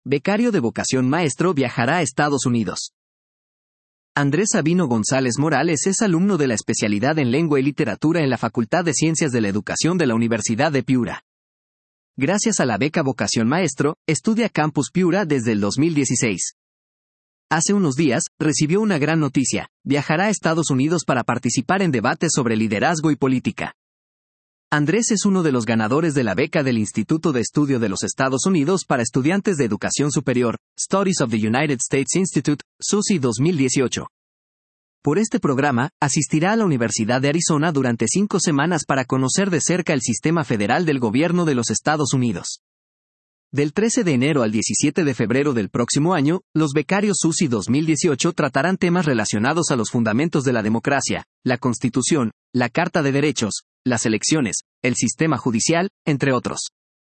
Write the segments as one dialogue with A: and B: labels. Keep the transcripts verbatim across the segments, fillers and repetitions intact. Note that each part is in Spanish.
A: becario de vocación maestro, viajará a Estados Unidos. Andrés Sabino González Morales es alumno de la especialidad en Lengua y Literatura en la Facultad de Ciencias de la Educación de la Universidad de Piura. Gracias a la beca Vocación Maestro, estudia Campus Piura desde el dos mil dieciséis. Hace unos días, recibió una gran noticia: viajará a Estados Unidos para participar en debates sobre liderazgo y política. Andrés es uno de los ganadores de la beca del Instituto de Estudio de los Estados Unidos para Estudiantes de Educación Superior, Studies of the United States Institute, S U S I dos mil dieciocho. Por este programa, asistirá a la Universidad de Arizona durante cinco semanas para conocer de cerca el sistema federal del gobierno de los Estados Unidos. Del trece de enero al diecisiete de febrero del próximo año, los becarios S U S I dos mil dieciocho tratarán temas relacionados a los fundamentos de la democracia, la Constitución, la Carta de Derechos, las elecciones, el sistema judicial, entre otros.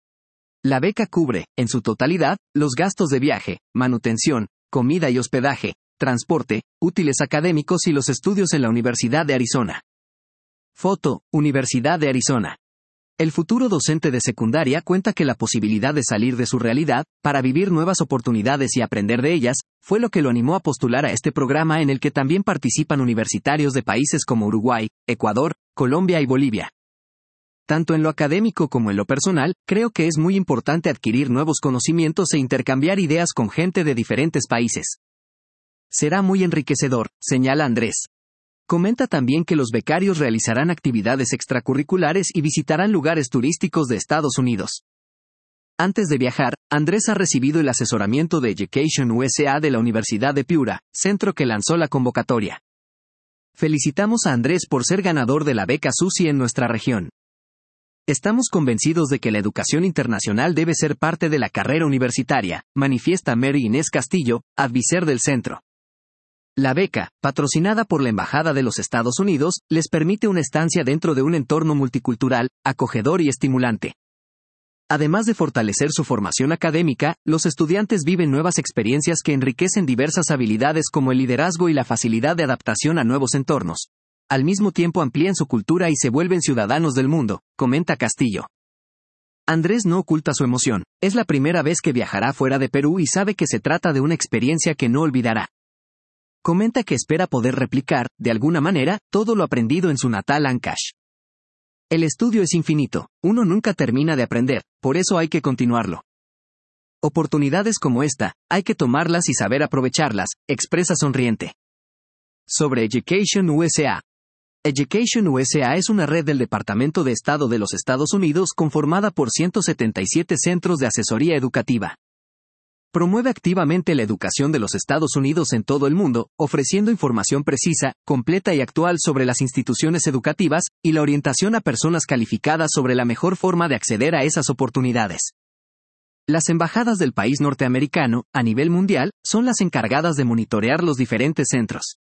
A: La beca cubre, en su totalidad, los gastos de viaje, manutención, comida y hospedaje, transporte, útiles académicos y los estudios en la Universidad de Arizona. Foto: Universidad de Arizona. El futuro docente de secundaria cuenta que la posibilidad de salir de su realidad, para vivir nuevas oportunidades y aprender de ellas, fue lo que lo animó a postular a este programa, en el que también participan universitarios de países como Uruguay, Ecuador, Colombia y Bolivia. Tanto en lo académico como en lo personal, creo que es muy importante adquirir nuevos conocimientos e intercambiar ideas con gente de diferentes países. Será muy enriquecedor, señala Andrés. Comenta también que los becarios realizarán actividades extracurriculares y visitarán lugares turísticos de Estados Unidos. Antes de viajar, Andrés ha recibido el asesoramiento de Education U S A de la Universidad de Piura, centro que lanzó la convocatoria. Felicitamos a Andrés por ser ganador de la beca S U S I en nuestra región. Estamos convencidos de que la educación internacional debe ser parte de la carrera universitaria, manifiesta Mary Inés Castillo, advisor del centro. La beca, patrocinada por la Embajada de los Estados Unidos, les permite una estancia dentro de un entorno multicultural, acogedor y estimulante. Además de fortalecer su formación académica, los estudiantes viven nuevas experiencias que enriquecen diversas habilidades como el liderazgo y la facilidad de adaptación a nuevos entornos. Al mismo tiempo amplían su cultura y se vuelven ciudadanos del mundo, comenta Castillo. Andrés no oculta su emoción. Es la primera vez que viajará fuera de Perú y sabe que se trata de una experiencia que no olvidará. Comenta que espera poder replicar, de alguna manera, todo lo aprendido en su natal Ancash. El estudio es infinito, uno nunca termina de aprender, por eso hay que continuarlo. Oportunidades como esta, hay que tomarlas y saber aprovecharlas, expresa sonriente. Sobre Education U S A. Education U S A es una red del Departamento de Estado de los Estados Unidos conformada por ciento setenta y siete centros de asesoría educativa. Promueve activamente la educación de los Estados Unidos en todo el mundo, ofreciendo información precisa, completa y actual sobre las instituciones educativas, y la orientación a personas calificadas sobre la mejor forma de acceder a esas oportunidades. Las embajadas del país norteamericano, a nivel mundial, son las encargadas de monitorear los diferentes centros.